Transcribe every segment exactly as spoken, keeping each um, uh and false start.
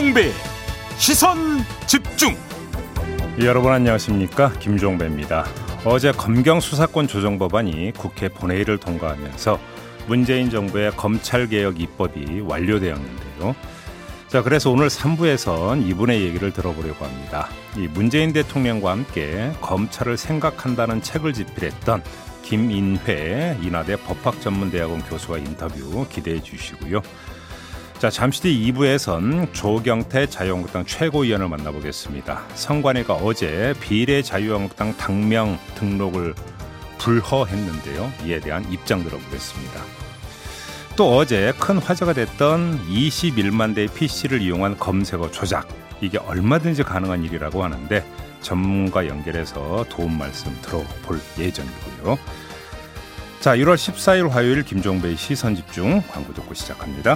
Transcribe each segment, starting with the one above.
김종배 시선 집중. 여러분 안녕하십니까, 김종배입니다. 어제 검경 수사권 조정 법안이 국회 본회의를 통과하면서 문재인 정부의 검찰개혁 입법이 완료되었는데요. 자, 그래서 오늘 삼 부에선 이분의 얘기를 들어보려고 합니다. 이 문재인 대통령과 함께 검찰을 생각한다는 책을 집필했던 김인회 인하대 법학전문대학원 교수와 인터뷰 기대해 주시고요. 자, 잠시 뒤 이 부에선 조경태 자유한국당 최고위원을 만나보겠습니다. 선관위가 어제 비례 자유한국당 당명 등록을 불허했는데요. 이에 대한 입장 들어보겠습니다. 또 어제 큰 화제가 됐던 이십일만 대의 피씨를 이용한 검색어 조작, 이게 얼마든지 가능한 일이라고 하는데 전문가 연결해서 도움 말씀 들어볼 예정이고요. 자, 일월 십사일 화요일 김종배의 시선집중, 광고 듣고 시작합니다.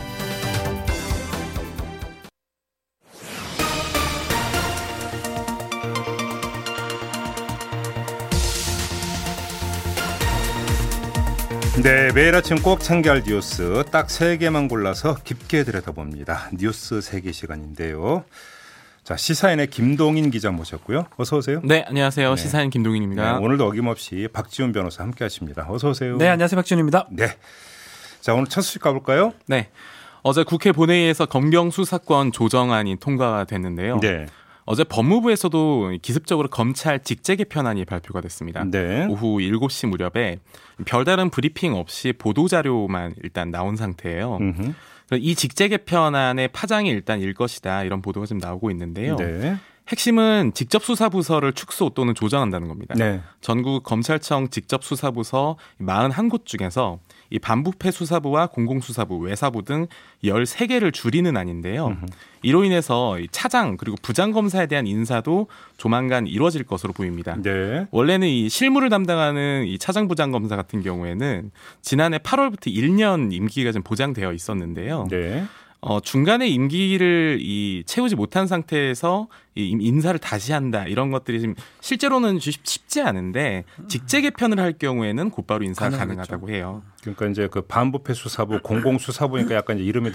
네, 매일 아침 꼭 챙겨야 할 뉴스 딱 세 개만 골라서 깊게 들여다봅니다. 뉴스 세 개 시간인데요. 자, 시사인의 김동인 기자 모셨고요. 어서 오세요. 네, 안녕하세요. 네. 시사인 김동인입니다. 네, 오늘도 어김없이 박지훈 변호사 함께하십니다. 어서 오세요. 네, 안녕하세요. 박지훈입니다. 네, 자, 오늘 첫 소식 가볼까요? 네, 어제 국회 본회의에서 검경 수사권 조정안이 통과가 됐는데요. 네. 어제 법무부에서도 기습적으로 검찰 직제 개편안이 발표가 됐습니다. 네. 오후 일곱 시 무렵에 별다른 브리핑 없이 보도자료만 일단 나온 상태예요. 음흠. 이 직제 개편안의 파장이 일단 일 것이다, 이런 보도가 지금 나오고 있는데요. 네. 핵심은 직접 수사부서를 축소 또는 조정한다는 겁니다. 네. 전국 검찰청 직접 수사부서 사십일 곳 중에서 이 반부패 수사부와 공공수사부, 외사부 등 열세 개를 줄이는 안인데요. 음흠. 이로 인해서 차장 그리고 부장검사에 대한 인사도 조만간 이루어질 것으로 보입니다. 네. 원래는 이 실무를 담당하는 이 차장 부장검사 같은 경우에는 지난해 팔월부터 일 년 임기가 좀 보장되어 있었는데요. 네. 어, 중간에 임기를 이 채우지 못한 상태에서 이 인사를 다시 한다, 이런 것들이 지금 실제로는 쉽지 않은데 직제 개편을 할 경우에는 곧바로 인사가 가능하겠죠. 가능하다고 해요. 그러니까 이제 그 반부패 수사부, 공공 수사부니까 약간 이제 이름이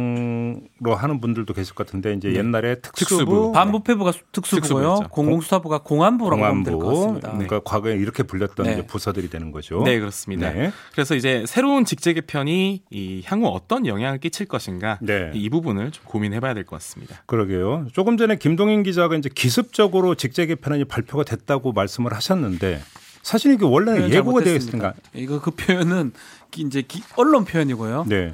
낯선로 하는 분들도 계실 것 같은데 이제 네. 옛날에 특수부, 특수부. 반부패부가 특수부고요. 특수부였죠. 공공수사부가 공안부라고 보면 될 것 공안부. 같습니다. 그러니까 네. 과거에 이렇게 불렸던 네. 이제 부서들이 되는 거죠. 네, 그렇습니다. 네. 그래서 이제 새로운 직제 개편이 이 향후 어떤 영향을 끼칠 것인가, 네. 이 부분을 좀 고민해봐야 될 것 같습니다. 그러게요. 조금 전에 김동인 기자가 이제 기습적으로 직제 개편안이 발표가 됐다고 말씀을 하셨는데 사실 이게 원래는 예고가 되어 있었는가? 이거 그 표현은 이제 기, 언론 표현이고요. 네.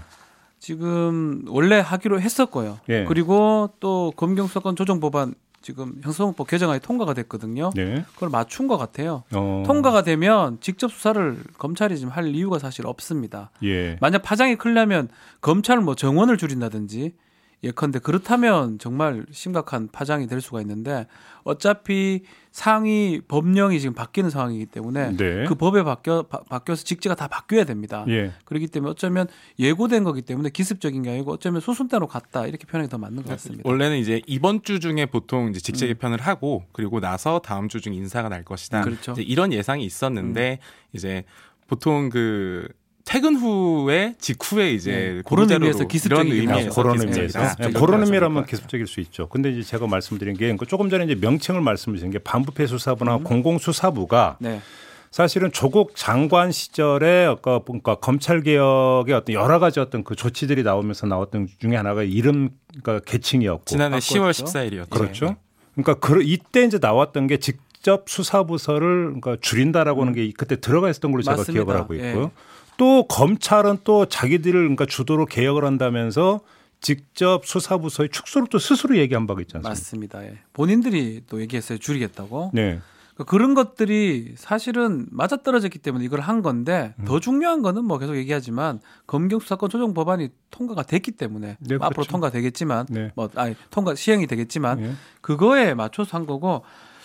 지금 원래 하기로 했었고요. 네. 그리고 또 검경 수사권 조정 법안 지금 형사소송법 개정안이 통과가 됐거든요. 네. 그걸 맞춘 것 같아요. 어. 통과가 되면 직접 수사를 검찰이 지금 할 이유가 사실 없습니다. 예. 만약 파장이 크려면 검찰 뭐 정원을 줄인다든지 예컨대 그렇다면 정말 심각한 파장이 될 수가 있는데 어차피 상위 법령이 지금 바뀌는 상황이기 때문에 네. 그 법에 바뀌어 바, 바뀌어서 직제가 다 바뀌어야 됩니다. 예. 그렇기 때문에 어쩌면 예고된 거기 때문에 기습적인 게 아니고 어쩌면 수순대로 갔다, 이렇게 표현이 더 맞는 것 같습니다. 원래는 이제 이번 주 중에 보통 이제 직제 개편을 음. 하고 그리고 나서 다음 주 중 인사가 날 것이다. 그렇죠. 이제 이런 예상이 있었는데 음. 이제 보통 그 퇴근 후에 직후에 이제 네, 그런 의미에서 기습적인 이런 의미에서 그런 기습적인 의미에서 기습적인 네, 그런 기습적인 의미라면 기습적일 수 있죠. 근데 이제 제가 말씀드린 게 조금 전에 이제 명칭을 말씀드린 게 반부패 수사부나 음. 공공수사부가 네. 사실은 조국 장관 시절에 아까 그러니까 검찰 개혁의 어떤 여러 가지 어떤 그 조치들이 나오면서 나왔던 중에 하나가 이름 그러니까 계칭이었고 지난해 바꿨죠. 시월 십사일이었죠. 그렇죠. 그러니까 그 이때 이제 나왔던 게 직접 수사부서를 그러니까 줄인다라고 하는 게 그때 들어가 있었던 걸로 제가 맞습니다. 기억을 하고 있고요. 예. 또 검찰은 또 자기들을 그러니까 주도로 개혁을 한다면서 직접 수사부서의 축소를 또 스스로 얘기한 바가 있지 않습니까? 맞습니다. 예. 본인들이 또 얘기했어요. 줄이겠다고. 네. 그러니까 그런 것들이 사실은 맞아떨어졌기 때문에 이걸 한 건데 음. 더 중요한 거는 뭐 계속 얘기하지만 검경 수사권 조정 법안이 통과가 됐기 때문에 네, 앞으로 그렇죠. 통과되겠지만 네. 뭐 아니 통과 시행이 되겠지만 네. 그거에 맞춰서 한 거고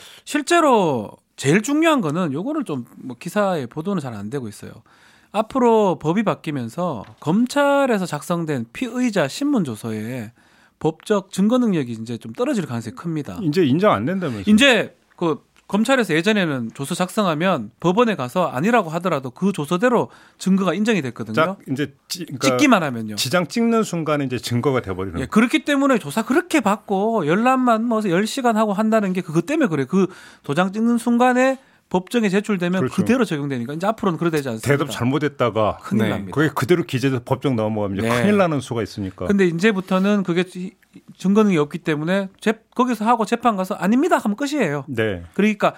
실제로 제일 중요한 거는 요거는 좀 뭐 기사에 보도는 잘 안 되고 있어요. 앞으로 법이 바뀌면서 검찰에서 작성된 피의자 신문 조서에 법적 증거 능력이 이제 좀 떨어질 가능성이 큽니다. 이제 인정 안 된다면서요? 이제 그 검찰에서 예전에는 조서 작성하면 법원에 가서 아니라고 하더라도 그 조서대로 증거가 인정이 됐거든요. 자, 이제 찌, 그러니까 찍기만 하면요. 지장 찍는 순간에 이제 증거가 돼버리는. 예, 그렇기 때문에 조사 그렇게 받고 열람만 뭐 열 시간 하고 한다는 게 그것 때문에 그래요. 그 도장 찍는 순간에 법정에 제출되면 그렇죠. 그대로 적용되니까 이제 앞으로는 그래 되지 않습니까? 대답 잘못했다가 큰일 네. 납니다. 그게 그대로 기재돼서 법정 넘어가면 이제 네. 큰일 나는 수가 있으니까. 근데 이제부터는 그게 증거능이 없기 때문에 재, 거기서 하고 재판 가서 아닙니다 하면 끝이에요. 네. 그러니까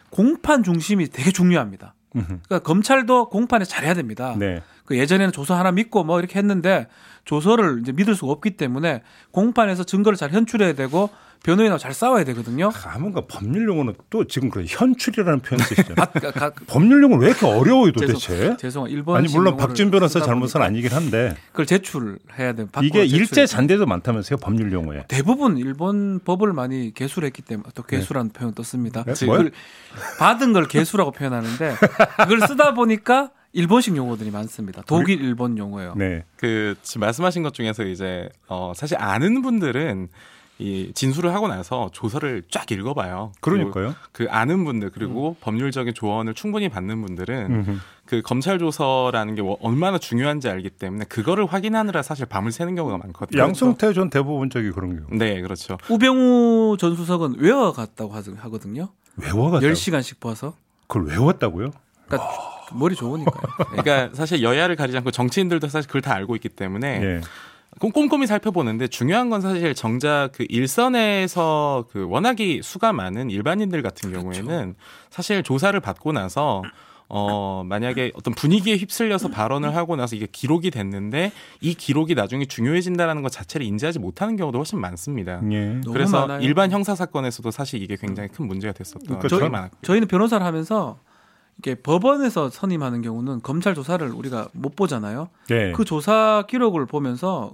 공판 중심이 되게 중요합니다. 음흠. 그러니까 검찰도 공판에 잘해야 됩니다. 네. 그 예전에는 조서 하나 믿고 뭐 이렇게 했는데 조서를 이제 믿을 수가 없기 때문에 공판에서 증거를 잘 현출해야 되고 변호인하고 잘 싸워야 되거든요. 아, 뭔가 법률 용어는 또 지금 그래 현출이라는 표현 쓰시잖아요. 아, 가, 가, 법률 용어는 왜 이렇게 어려워요 도대체? 죄송, 일본 아니 물론 박준 변호사 잘못은 아니긴 한데 그걸 제출해야 돼. 이게 일제 잔대도 많다면서요 법률 용어에. 대부분 일본 법을 많이 개수했기 때문에 또 개수라는 네. 표현 또 씁니다. 네? 그걸 받은 걸 개수라고 표현하는데 그걸 쓰다 보니까 일본식 용어들이 많습니다. 독일, 일본 용어예요. 네. 그 지금 말씀하신 것 중에서 이제 어 사실 아는 분들은 이 진술을 하고 나서 조서를 쫙 읽어봐요. 그러니까요. 그 아는 분들 그리고 음. 법률적인 조언을 충분히 받는 분들은 음흠. 그 검찰 조서라는 게 얼마나 중요한지 알기 때문에 그거를 확인하느라 사실 밤을 새는 경우가 많거든요. 양승태 전 대법원장이 그런 경우. 네, 그렇죠. 우병우 전 수석은 외워갔다고 하거든요. 외워갔다고? 열 시간씩 봐서. 그걸 외웠다고요? 그러니까 머리 좋으니까요. 네. 그러니까 사실 여야를 가리지 않고 정치인들도 사실 그걸 다 알고 있기 때문에 예. 꼼꼼히 살펴보는데 중요한 건 사실 정작 그 일선에서 그 워낙에 수가 많은 일반인들 같은 경우에는 그렇죠. 사실 조사를 받고 나서 어 만약에 어떤 분위기에 휩쓸려서 발언을 하고 나서 이게 기록이 됐는데 이 기록이 나중에 중요해진다라는 것 자체를 인지하지 못하는 경우도 훨씬 많습니다. 예. 그래서 많아요. 일반 형사 사건에서도 사실 이게 굉장히 큰 문제가 됐었던 그러니까 적이 저희, 많았고요. 저희는 변호사를 하면서 이게 법원에서 선임하는 경우는 검찰 조사를 우리가 못 보잖아요. 예. 그 조사 기록을 보면서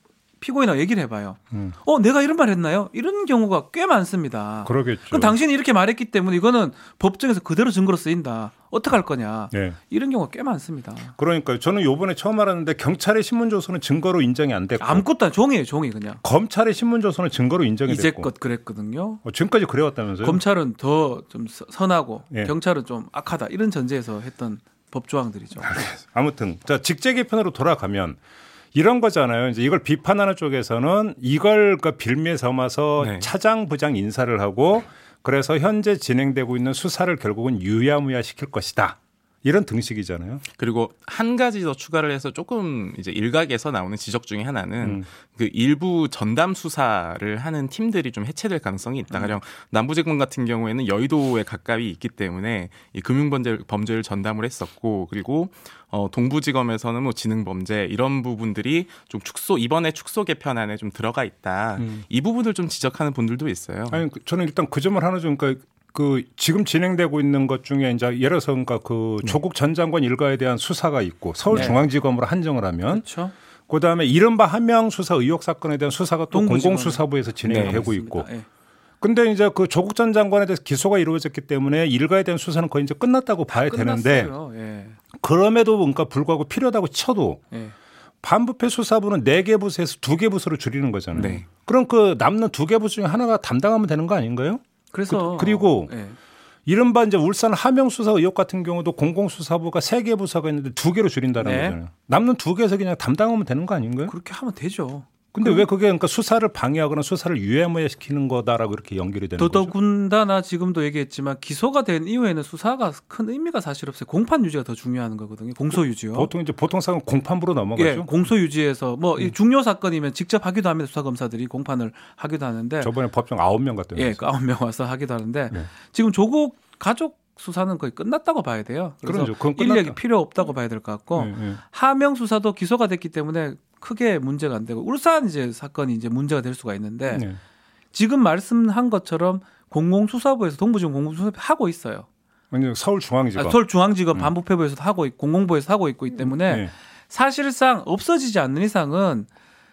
피고인하고 얘기를 해봐요. 음. 어, 내가 이런 말 했나요? 이런 경우가 꽤 많습니다. 그러겠죠. 그럼 당신이 이렇게 말했기 때문에 이거는 법정에서 그대로 증거로 쓰인다. 어떡할 거냐. 네. 이런 경우가 꽤 많습니다. 그러니까 저는 요번에 처음 알았는데 경찰의 신문 조서는 증거로 인정이 안 됐고 아무것도 안 종이에요. 종이 그냥. 검찰의 신문 조서는 증거로 인정이 됐고 이제껏 그랬거든요. 어, 지금까지 그래왔다면서요? 검찰은 더 좀 선하고 예. 경찰은 좀 악하다. 이런 전제에서 했던 법조항들이죠. 아무튼 자 직제 개편으로 돌아가면 이런 거잖아요. 이제 이걸 비판하는 쪽에서는 이걸 그 빌미에 삼아서 네. 차장 부장 인사를 하고 그래서 현재 진행되고 있는 수사를 결국은 유야무야 시킬 것이다. 이런 등식이잖아요. 그리고 한 가지 더 추가를 해서 조금 이제 일각에서 나오는 지적 중에 하나는 음. 그 일부 전담 수사를 하는 팀들이 좀 해체될 가능성이 있다. 가령 남부지검 같은 경우에는 여의도에 가까이 있기 때문에 이 금융범죄 범죄를 전담을 했었고 그리고 어, 동부지검에서는 뭐 지능범죄 이런 부분들이 좀 축소 이번에 축소 개편안에 좀 들어가 있다. 음. 이 부분을 좀 지적하는 분들도 있어요. 아니 저는 일단 그 점을 하나 좀 그러니까 그 지금 진행되고 있는 것 중에 이제 예를 들어서 그러니까 그 네. 조국 전 장관 일가에 대한 수사가 있고 서울중앙지검으로 한정을 하면 그렇죠. 그다음에 이른바 한명 수사 의혹 사건에 대한 수사가 또 동부지검에. 공공수사부에서 진행이 네, 되고 맞습니다. 있고. 예. 근데 이제 그 조국 전 장관에 대해서 기소가 이루어졌기 때문에 일가에 대한 수사는 거의 이제 끝났다고 봐야 되는데 끝났어요. 예. 그럼에도 그러니까 불구하고 필요하다고 쳐도 예. 반부패 수사부는 네 개 부서에서 두 개 부서로 줄이는 거잖아요. 네. 그럼 그 남는 두 개 부서 중에 하나가 담당하면 되는 거 아닌가요? 그래서 그, 그리고 예. 이른바 이제 울산 하명 수사 의혹 같은 경우도 공공수사부가 세 개 부서가 있는데 두 개로 줄인다는 네. 거잖아요. 남는 두 개에서 그냥 담당하면 되는 거 아닌가요? 그렇게 하면 되죠. 근데 왜 그게 그러니까 수사를 방해하거나 수사를 유야무야 시키는 거다라고 이렇게 연결이 되는 거죠? 더더군다나 지금도 얘기했지만 기소가 된 이후에는 수사가 큰 의미가 사실 없어요. 공판 유지가 더 중요한 거거든요. 공소 유지요. 보통 이제 보통 사건 공판부로 넘어가죠. 예, 공소 유지에서 뭐 이 중요 사건이면 직접 하기도 합니다. 수사 검사들이 공판을 하기도 하는데 저번에 법정 아홉 명 갔더니 예, 아홉 명 와서 하기도 하는데 네. 지금 조국 가족 수사는 거의 끝났다고 봐야 돼요. 그래서 그러죠. 그건 끝났다. 인력이 필요 없다고 봐야 될 것 같고 네, 네. 하명 수사도 기소가 됐기 때문에 크게 문제가 안 되고 울산 이제 사건이 이제 문제가 될 수가 있는데 네. 지금 말씀한 것처럼 공공수사부에서 동부지검 공공수사부 하고 있어요. 아니, 서울중앙지검. 아, 서울중앙지검 음. 반부패부에서도 하고 있고 공공부에서 하고 있기 때문에 네. 사실상 없어지지 않는 이상은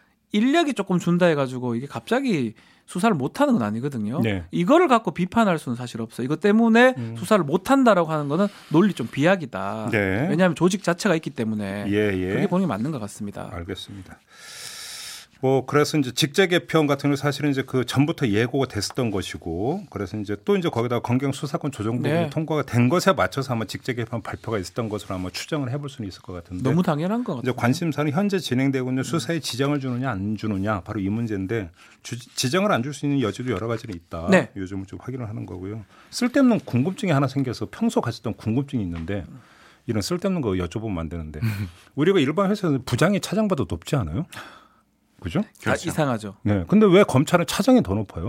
인력이 조금 준다 해가지고 이게 갑자기 수사를 못하는 건 아니거든요. 네. 이거를 갖고 비판할 수는 사실 없어요. 이것 때문에 음. 수사를 못한다라고 하는 거는 논리 좀 비약이다. 네. 왜냐하면 조직 자체가 있기 때문에 예, 예. 그게 보는 게 맞는 것 같습니다. 알겠습니다. 뭐 그래서 이제 직제 개편 같은 경우 사실은 이제 그 전부터 예고가 됐었던 것이고 그래서 이제 또 이제 거기다가 검경 수사권 조정 부분이 네. 통과가 된 것에 맞춰서 아마 직제 개편 발표가 있었던 것으로 아마 추정을 해볼 수는 있을 것 같은데 너무 당연한 것 같아요. 이제 관심사는 현재 진행되고 있는 수사에 지정을 주느냐 안 주느냐 바로 이 문제인데 주, 지정을 안 줄 수 있는 여지도 여러 가지는 있다. 네. 요즘은 좀 확인을 하는 거고요. 쓸데없는 궁금증이 하나 생겨서 평소 가졌던 궁금증이 있는데 이런 쓸데없는 거 여쭤보면 안 되는데 우리가 일반 회사에서 부장이 차장보다 높지 않아요? 그죠? 그렇죠. 다 이상하죠. 네. 근데 왜 검찰은 차장이 더 높아요?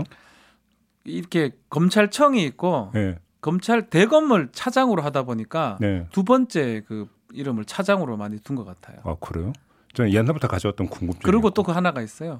이렇게 검찰청이 있고 네. 검찰 대검을 차장으로 하다 보니까 네. 두 번째 그 이름을 차장으로 많이 둔 것 같아요. 아 그래요? 저는 옛날부터 가져왔던 궁금증. 그리고 또 그 하나가 있어요.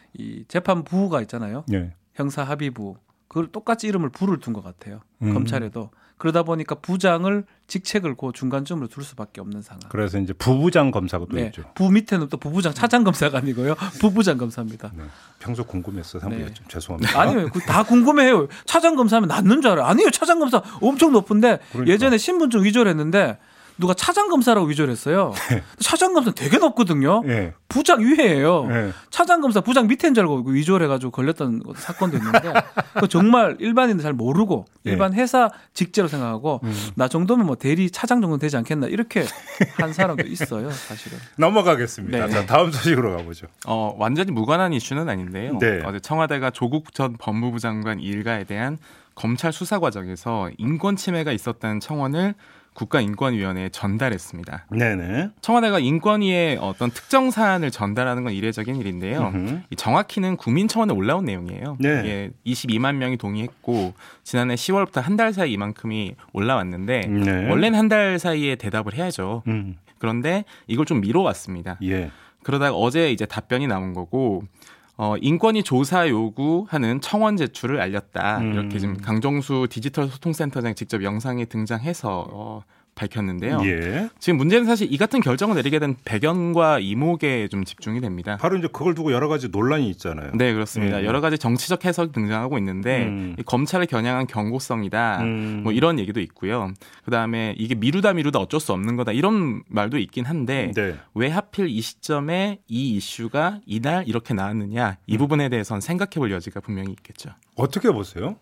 이 재판부가 있잖아요. 네. 형사합의부. 그걸 똑같이 이름을 부를 둔 것 같아요. 음. 검찰에도. 그러다 보니까 부장을 직책을 그 중간쯤으로 둘 수밖에 없는 상황. 그래서 이제 부부장 검사가 또 네. 있죠. 부 밑에는 또 부부장 차장 검사가 아니고요. 부부장 검사입니다. 네. 평소 궁금했어. 한번 네. 좀 죄송합니다. 아니요, 그거 다 궁금해요. 차장 검사하면 낫는 줄 알아요. 아니요, 차장 검사 엄청 높은데 그러니까. 예전에 신분증 위조를 했는데 누가 차장 검사라고 위조를 했어요. 네. 차장 검사 되게 높거든요. 네. 부장 위에예요. 네. 차장 검사 부장 밑에인 줄 알고 위조를 해가지고 걸렸던 사건도 있는데 그 정말 일반인들 잘 모르고 네. 일반 회사 직제로 생각하고 음. 나 정도면 뭐 대리 차장 정도 되지 않겠나 이렇게 한 사람도 있어요, 사실은. 넘어가겠습니다. 네. 자, 다음 소식으로 가보죠. 어, 완전히 무관한 이슈는 아닌데요. 네. 어제 청와대가 조국 전 법무부 장관 일가에 대한 검찰 수사 과정에서 인권 침해가 있었다는 청원을 국가인권위원회에 전달했습니다. 네네. 청와대가 인권위에 어떤 특정 사안을 전달하는 건 이례적인 일인데요. 음흠. 이 정확히는 국민청원에 올라온 내용이에요. 네. 이게 이십이만 명이 동의했고 지난해 시월부터 한 달 사이 이만큼이 올라왔는데 네. 원래는 한 달 사이에 대답을 해야죠. 음. 그런데 이걸 좀 미뤄왔습니다. 예. 그러다가 어제 이제 답변이 나온 거고 어, 인권위 조사 요구하는 청원 제출을 알렸다. 음. 이렇게 지금 강정수 디지털 소통센터장이 직접 영상에 등장해서 어, 밝혔는데요. 예. 지금 문제는 사실 이 같은 결정을 내리게 된 배경과 이목에 좀 집중이 됩니다. 바로 이제 그걸 두고 여러 가지 논란이 있잖아요. 네, 그렇습니다. 예. 여러 가지 정치적 해석이 등장하고 있는데 음. 이 검찰을 겨냥한 경고성이다. 음. 뭐 이런 얘기도 있고요. 그다음에 이게 미루다 미루다 어쩔 수 없는 거다. 이런 말도 있긴 한데 네. 왜 하필 이 시점에 이 이슈가 이날 이렇게 나왔느냐. 이 음. 부분에 대해서는 생각해 볼 여지가 분명히 있겠죠. 어떻게 보세요?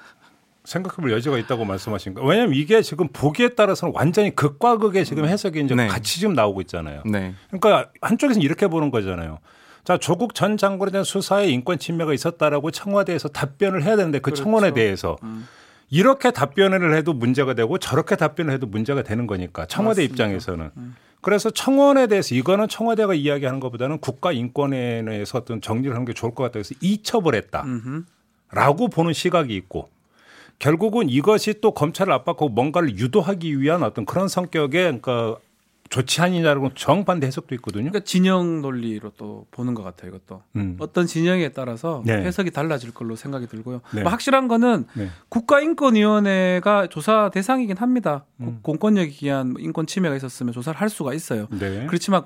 생각해볼 여지가 있다고 말씀하신 거. 왜냐하면 이게 지금 보기에 따라서는 완전히 극과 극의 지금 해석이 이제 네. 같이 지금 나오고 있잖아요. 네. 그러니까 한쪽에서는 이렇게 보는 거잖아요. 자, 조국 전 장관에 대한 수사에 인권 침해가 있었다라고 청와대에서 답변을 해야 되는데 그 그렇죠. 청원에 대해서 음. 이렇게 답변을 해도 문제가 되고 저렇게 답변을 해도 문제가 되는 거니까 청와대 맞습니다. 입장에서는. 음. 그래서 청원에 대해서 이거는 청와대가 이야기하는 것보다는 국가인권위원회에서 어떤 정리를 하는 게 좋을 것 같다 해서 이첩을 했다라고 음흠. 보는 시각이 있고 결국은 이것이 또 검찰을 압박하고 뭔가를 유도하기 위한 어떤 그런 성격의 그러니까 좋지 않느냐라고 정반대 해석도 있거든요. 그러니까 진영 논리로 또 보는 것 같아요. 이것도 음. 어떤 진영에 따라서 네. 해석이 달라질 걸로 생각이 들고요. 네. 뭐 확실한 거는 네. 국가인권위원회가 조사 대상이긴 합니다. 음. 공권력에 기한 인권 침해가 있었으면 조사를 할 수가 있어요. 네. 그렇지만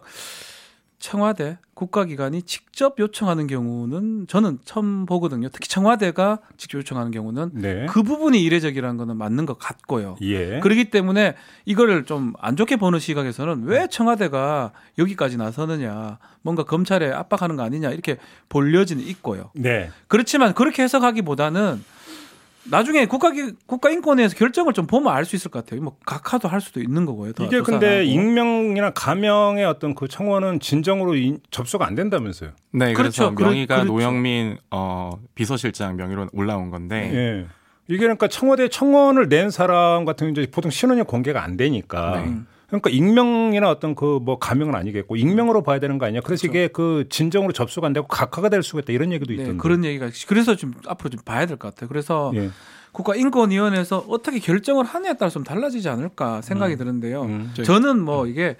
청와대 국가기관이 직접 요청하는 경우는 저는 처음 보거든요. 특히 청와대가 직접 요청하는 경우는 네. 그 부분이 이례적이라는 거는 맞는 것 같고요. 예. 그렇기 때문에 이거를 좀 안 좋게 보는 시각에서는 왜 청와대가 여기까지 나서느냐, 뭔가 검찰에 압박하는 거 아니냐 이렇게 볼 여지는 있고요. 네. 그렇지만 그렇게 해석하기보다는 나중에 국가 국가인권위에서 결정을 좀 보면 알 수 있을 것 같아요. 뭐 각하도 할 수도 있는 거고요. 더 이게 조사를 근데 하고. 익명이나 가명의 어떤 그 청원은 진정으로 인, 접수가 안 된다면서요? 네, 그렇죠. 그래서 명의가 그렇죠. 노영민 어, 비서실장 명의로 올라온 건데 예. 이게 그러니까 청와대 청원을 낸 사람 같은 경우 이제 보통 신원이 공개가 안 되니까. 네. 그러니까 익명이나 어떤 그 뭐 가명은 아니겠고 익명으로 봐야 되는 거 아니야? 그래서 그렇죠. 이게 그 진정으로 접수가 안 되고 각하가 될 수가 있다 이런 얘기도 네, 있던데. 그런 얘기가 그래서 좀 앞으로 좀 봐야 될 것 같아요. 그래서 예. 국가인권위원회에서 어떻게 결정을 하느냐에 따라서 좀 달라지지 않을까 생각이 음. 드는데요. 음. 저는 뭐 이게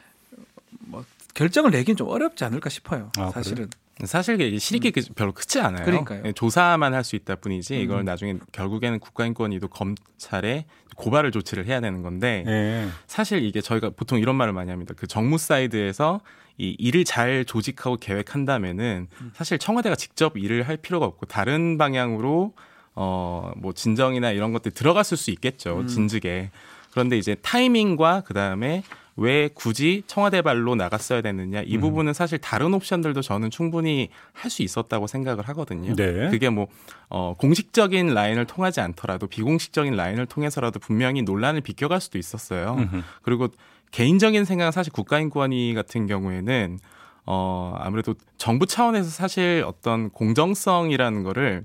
뭐 결정을 내긴 좀 어렵지 않을까 싶어요. 아, 사실은. 사실 이게 실익이 별로 크지 않아요. 그러니까요. 예, 조사만 할 수 있다 뿐이지 이걸 음. 나중에 결국에는 국가인권위도 검찰에 고발을 조치를 해야 되는 건데 예. 사실 이게 저희가 보통 이런 말을 많이 합니다. 그 정무 사이드에서 이 일을 잘 조직하고 계획한다면은 사실 청와대가 직접 일을 할 필요가 없고 다른 방향으로 어 뭐 진정이나 이런 것들 들어갔을 수 있겠죠. 음. 진즉에. 그런데 이제 타이밍과 그 다음에 왜 굳이 청와대 발로 나갔어야 됐느냐 이 음. 부분은 사실 다른 옵션들도 저는 충분히 할 수 있었다고 생각을 하거든요. 네. 그게 뭐 어, 공식적인 라인을 통하지 않더라도 비공식적인 라인을 통해서라도 분명히 논란을 비껴갈 수도 있었어요. 음흠. 그리고 개인적인 생각은 사실 국가인권위 같은 경우에는 어, 아무래도 정부 차원에서 사실 어떤 공정성이라는 거를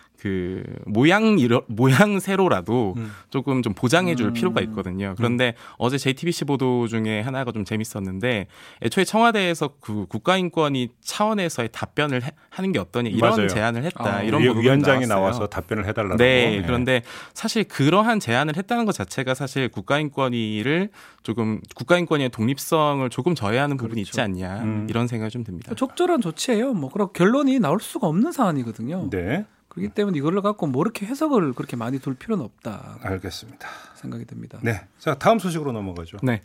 그 모양 이러, 모양새로라도 음. 조금 좀 보장해 줄 음. 필요가 있거든요. 그런데 음. 어제 제이티비씨 보도 중에 하나가 좀 재밌었는데 애초에 청와대에서 그 국가인권위 차원에서의 답변을 해, 하는 게 어떠냐 이런 맞아요. 제안을 했다. 아, 이런 위, 부분이 위원장이 나왔어요. 나와서 답변을 해달라고. 네, 네. 그런데 사실 그러한 제안을 했다는 것 자체가 사실 국가인권위를 조금 국가인권위의 독립성을 조금 저해하는 부분이 그렇죠. 있지 않냐 음. 이런 생각이 좀 듭니다. 적절한 조치예요. 뭐 그런 결론이 나올 수가 없는 사안이거든요. 네, 그렇기 때문에 이걸 갖고 뭐 이렇게 해석을 그렇게 많이 둘 필요는 없다 알겠습니다. 생각이 듭니다. 네, 자 다음 소식으로 넘어가죠. 네.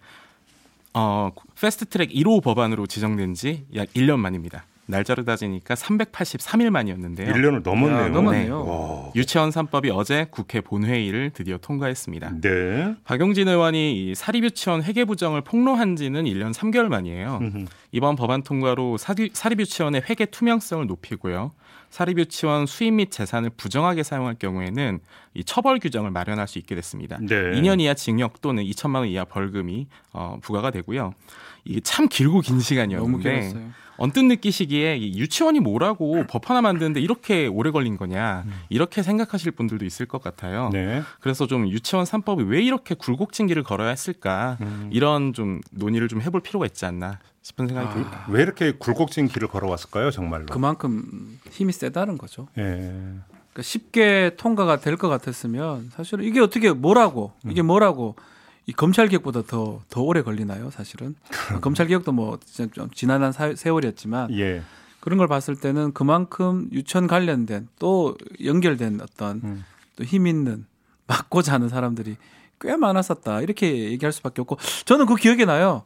어, 패스트트랙 일 호 법안으로 지정된 지 약 일 년 만입니다. 날짜로 따지니까 삼백팔십삼 일 만이었는데요. 일 년을 넘었네요. 야, 넘었네요. 와. 유치원 삼 법이 어제 국회 본회의를 드디어 통과했습니다. 네. 박용진 의원이 이 사립유치원 회계부정을 폭로한 지는 일 년 삼 개월 만이에요. 음흠. 이번 법안 통과로 사립, 사립유치원의 회계 투명성을 높이고요. 사립유치원 수입 및 재산을 부정하게 사용할 경우에는 이 처벌 규정을 마련할 수 있게 됐습니다. 네. 이 년 이하 징역 또는 이천만 원 이하 벌금이 어, 부과가 되고요. 이게 참 길고 긴 너무 시간이었는데 길었어요. 언뜻 느끼시기에 이 유치원이 뭐라고 법 하나 만드는데 이렇게 오래 걸린 거냐 이렇게 생각하실 분들도 있을 것 같아요. 네. 그래서 좀 유치원 삼 법이 왜 이렇게 굴곡진 길을 걸어야 했을까 음. 이런 좀 논의를 좀 해볼 필요가 있지 않나 싶은 생각이 아. 듭니다. 왜 이렇게 굴곡진 길을 걸어왔을까요, 정말로? 그만큼 힘이 세다는 거죠. 예. 그러니까 쉽게 통과가 될 것 같았으면 사실은 이게 어떻게 뭐라고 이게 뭐라고 이 검찰 개혁보다 더 더 오래 걸리나요? 사실은 검찰 개혁도 뭐 진짜 좀 지난한 사- 세월이었지만 예. 그런 걸 봤을 때는 그만큼 유치원 관련된 또 연결된 어떤 음. 또 힘 있는 막고자 하는 사람들이 꽤 많았었다 이렇게 얘기할 수밖에 없고 저는 그 기억이 나요.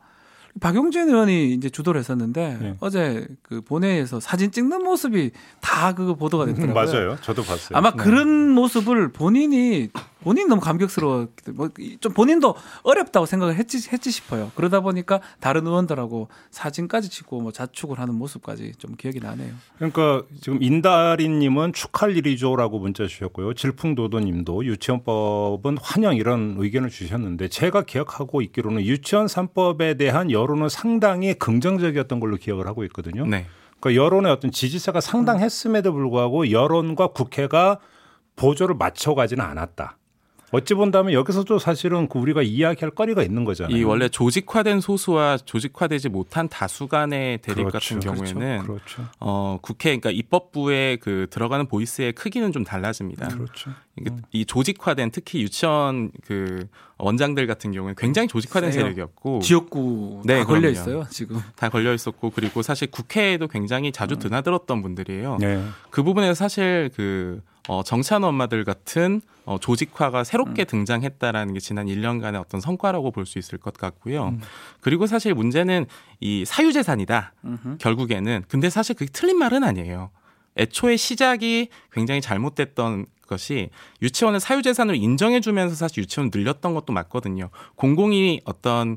박용진 의원이 이제 주도를 했었는데 네. 어제 그 본회의에서 사진 찍는 모습이 다 그거 보도가 됐더라고요. 맞아요. 저도 봤어요. 아마 네. 그런 모습을 본인이 본인 너무 감격스러워 뭐좀 본인도 어렵다고 생각을 했지 했지 싶어요. 그러다 보니까 다른 의원들하고 사진까지 찍고 뭐 자축을 하는 모습까지 좀 기억이 나네요. 그러니까 지금 인다리님은 축하할 일이죠라고 문자 주셨고요. 질풍도도님도 유치원법은 환영 이런 의견을 주셨는데 제가 기억하고 있기로는 유치원 삼 법에 대한 여론은 상당히 긍정적이었던 걸로 기억을 하고 있거든요. 네. 그러니까 여론의 어떤 지지세가 상당했음에도 불구하고 여론과 국회가 보조를 맞춰가지는 않았다. 어찌 본다면 여기서도 사실은 그 우리가 이야기할 거리가 있는 거잖아요. 이 원래 조직화된 소수와 조직화되지 못한 다수 간의 대립 그렇죠. 같은 경우에는 그렇죠. 그렇죠. 어, 국회 그러니까 입법부에 그 들어가는 보이스의 크기는 좀 달라집니다. 그렇죠. 이게 이 조직화된 특히 유치원 그 원장들 같은 경우는 굉장히 조직화된 세요. 세력이었고 지역구 네, 다 걸려 그럼요. 있어요 지금. 다 걸려 있었고 그리고 사실 국회에도 굉장히 자주 드나들었던 분들이에요. 네. 그 부분에서 사실 그 어, 정치하는 엄마들 같은 어, 조직화가 새롭게 음. 등장했다라는 게 지난 일 년간의 어떤 성과라고 볼 수 있을 것 같고요. 음. 그리고 사실 문제는 이 사유재산이다. 음흠. 결국에는. 근데 사실 그게 틀린 말은 아니에요. 애초에 시작이 굉장히 잘못됐던 것이 유치원을 사유재산으로 인정해주면서 사실 유치원을 늘렸던 것도 맞거든요. 공공이 어떤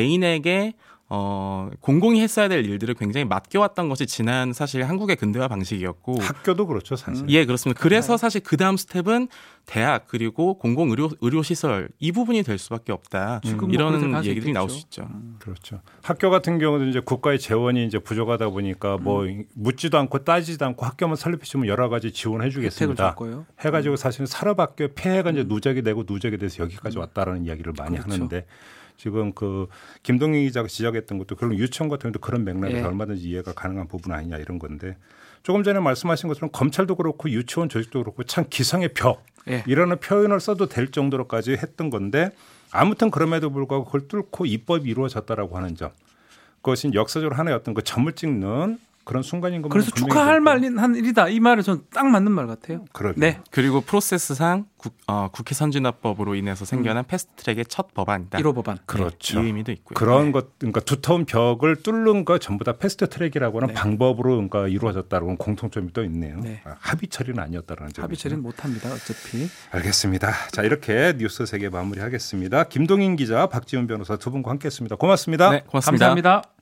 개인에게 어, 공공이 했어야 될 일들을 굉장히 맡겨왔던 것이 지난 사실 한국의 근대화 방식이었고. 학교도 그렇죠, 사실. 예, 그렇습니다. 그래서 사실 그 다음 스텝은 대학 그리고 공공 의료 의료 시설 이 부분이 될 수밖에 없다. 지금 이런 뭐 얘기들이 나올 수 있죠. 음. 그렇죠. 학교 같은 경우도 이제 국가의 재원이 이제 부족하다 보니까 뭐 음. 묻지도 않고 따지지도 않고 학교만 설립해주면 여러 가지 지원해 주겠습니다. 해가지고 사실은 산업학교 폐해가 이제 누적이 되고 누적이 돼서 여기까지 왔다라는 이야기를 많이 그렇죠. 하는데. 지금 그 김동희 기자가 지적했던 것도 그런 유치원 같은 경우도 그런 맥락에서 예. 얼마든지 이해가 가능한 부분 아니냐 이런 건데 조금 전에 말씀하신 것처럼 검찰도 그렇고 유치원 조직도 그렇고 참 기성의 벽 예. 이라는 표현을 써도 될 정도로까지 했던 건데 아무튼 그럼에도 불구하고 그걸 뚫고 입법이 이루어졌다라고 하는 점 그것이 역사적으로 하나의 어떤 그 점을 찍는 그런 순간인 것만 그래서 축하할 만한 일이다. 이 말은 전 딱 맞는 말 같아요. 그러게요. 네. 그리고 프로세스상 국, 어, 국회 선진화법으로 인해서 생겨난 음. 패스트트랙의 첫 법안이다. 일 호 법안. 그렇죠. 네, 이 의미도 있고요. 그런 네. 것, 그러니까 두터운 벽을 뚫는 거 전부 다 패스트트랙이라고 하는 네. 방법으로 그러니까 이루어졌다는 공통점이 또 있네요. 네. 아, 합의 처리는 아니었다는 점. 합의 처리는 못합니다. 어차피. 알겠습니다. 자, 이렇게 뉴스 세계 마무리하겠습니다. 김동인 기자, 박지훈 변호사 두 분과 함께했습니다. 고맙습니다. 네, 고맙습니다. 감사합니다.